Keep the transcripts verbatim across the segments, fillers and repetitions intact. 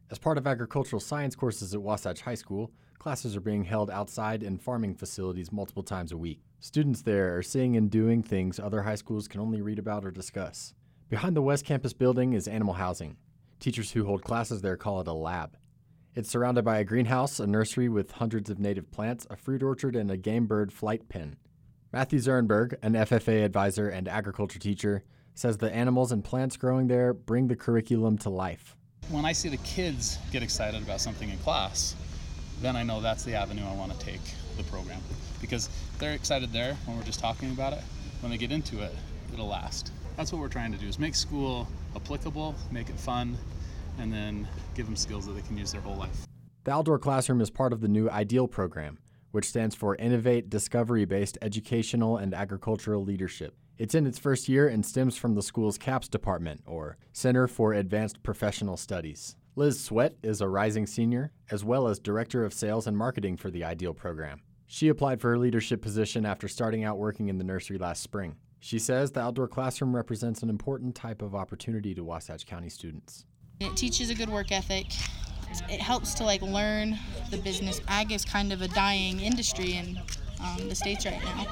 As part of agricultural science courses at Wasatch High School, classes are being held outside in farming facilities multiple times a week. Students there are seeing and doing things other high schools can only read about or discuss. Behind the West Campus building is animal housing. Teachers who hold classes there call it a lab. It's surrounded by a greenhouse, a nursery with hundreds of native plants, a fruit orchard, and a game bird flight pen. Matthew Zernberg, an F F A advisor and agriculture teacher, says the animals and plants growing there bring the curriculum to life. When I see the kids get excited about something in class, then I know that's the avenue I want to take the program. Because they're excited there when we're just talking about it. When they get into it, it'll last. That's what we're trying to do, is make school applicable, make it fun, and then give them skills that they can use their whole life. The outdoor classroom is part of the new IDEAL program, which stands for Innovate Discovery-Based Educational and Agricultural Leadership. It's in its first year and stems from the school's CAPS department, or Center for Advanced Professional Studies. Liz Sweat is a rising senior, as well as Director of Sales and Marketing for the IDEAL program. She applied for her leadership position after starting out working in the nursery last spring. She says the outdoor classroom represents an important type of opportunity to Wasatch County students. It teaches a good work ethic. It helps to like learn the business. Ag is kind of a dying industry in um, the States right now.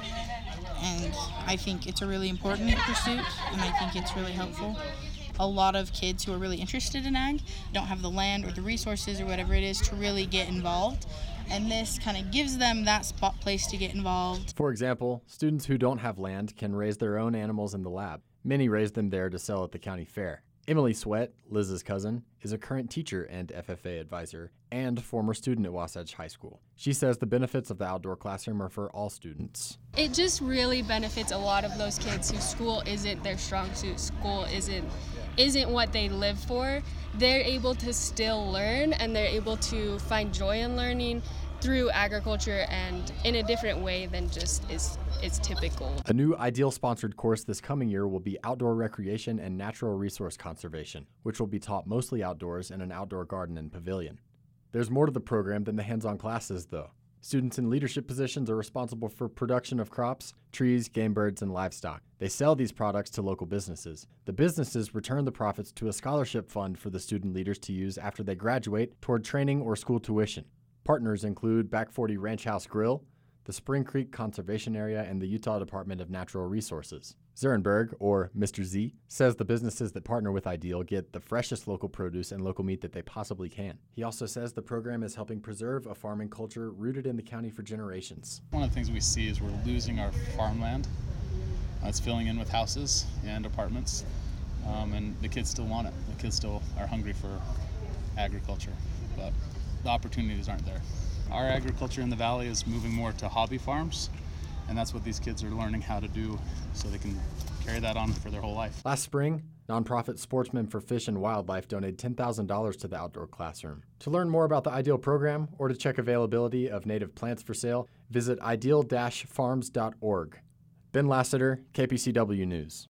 And I think it's a really important pursuit, and I think it's really helpful. A lot of kids who are really interested in ag don't have the land or the resources or whatever it is to really get involved. And this kind of gives them that spot place to get involved. For example, students who don't have land can raise their own animals in the lab. Many raise them there to sell at the county fair. Emily Sweat, Liz's cousin, is a current teacher and F F A advisor and former student at Wasatch High School. She says the benefits of the outdoor classroom are for all students. It just really benefits a lot of those kids whose school isn't their strong suit, school isn't isn't what they live for. They're able to still learn, and they're able to find joy in learning through agriculture and in a different way than just is is typical. A new IDEAL-sponsored course this coming year will be Outdoor Recreation and Natural Resource Conservation, which will be taught mostly outdoors in an outdoor garden and pavilion. There's more to the program than the hands-on classes, though. Students in leadership positions are responsible for production of crops, trees, game birds, and livestock. They sell these products to local businesses. The businesses return the profits to a scholarship fund for the student leaders to use after they graduate toward training or school tuition. Partners include Back forty Ranch House Grill, the Spring Creek Conservation Area, and the Utah Department of Natural Resources. Zernberg, or Mister Z, says the businesses that partner with IDEAL get the freshest local produce and local meat that they possibly can. He also says the program is helping preserve a farming culture rooted in the county for generations. One of the things we see is we're losing our farmland. Uh, it's filling in with houses and apartments, um, and the kids still want it. The kids still are hungry for agriculture, but the opportunities aren't there. Our agriculture in the valley is moving more to hobby farms, and that's what these kids are learning how to do so they can carry that on for their whole life. Last spring, nonprofit Sportsmen for Fish and Wildlife donated ten thousand dollars to the outdoor classroom. To learn more about the IDEAL program or to check availability of native plants for sale, visit ideal dash farms dot org. Ben Lassiter, K P C W News.